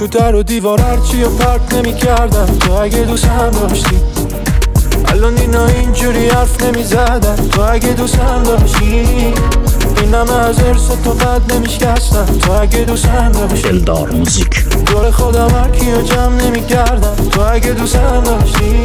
تو در و دیوار هرچی و پرت نمی کردم تو اگه دوستم داشتی. الان اینا اینجوری حرف نمی زدن تو اگه دوستم داشتی. این همه از ارث تو قد نمی شکستم تو اگه دوستم داشتی. دلدار موزیک. دور خودم هرکی و جمع نمی کردم تو اگه دوستم داشتی.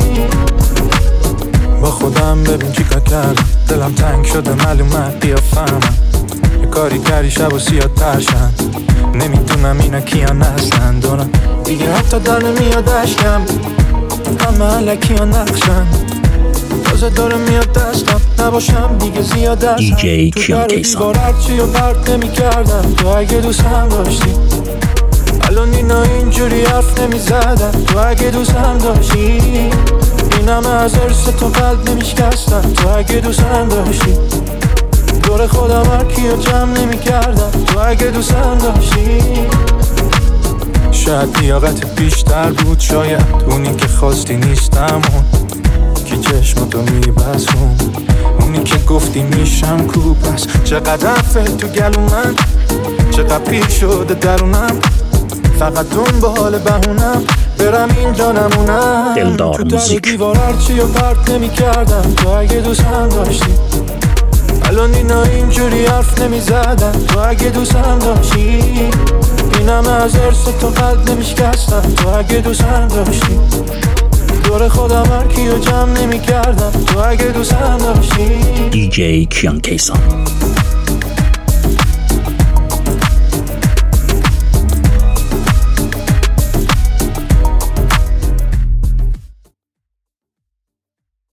با خودم ببین چی کار کردم، دلم تنگ شده معلومه بیا فهمم. یه کاری کردی شب و سیاه ترشن، نمیدونم اینا کیان هستن. دونم دیگه حتی در نمیاد اشکم، همه علکی ها نقشن. تازه داره میاد دستم نباشم دیگه زیاد ازم. دیجی کیان کیسان. تو در هرچی و پرت نمی کردم تو اگه دوستم داشتی. الان اینا اینجوری حرف نمی زدن تو اگه دوستم داشتی. این همه از ارث تو قلب نمی شکستم تو اگه دوستم داشتی. دور خودم هرکی و جمع نمی کردم تو اگه دوستم داشتی. شاید لیاقت بیشتر بود، شاید اونی که خواستی نیستم، اون که چشماتو میبسون، اونی که گفتی میشم کو. پس چقدر رفت تو گلو من، چقدر پیر شده درونم، فقط دنبال بهونم برم اینجا نمونم. دلدار تو در موزیک. دیوار هرچی و پرت نمی کردم تو اگه دوستم داشتی. الان اینا اینجوری حرف نمی زدن تو اگه دوستم داشتی. این همه از ارث تو قلب نمی شکستم تو اگه دوستم داشتی. دور خودم هرکی و جمع نمی کردم تو اگه دوستم داشتی. دیجی کیان کیسان.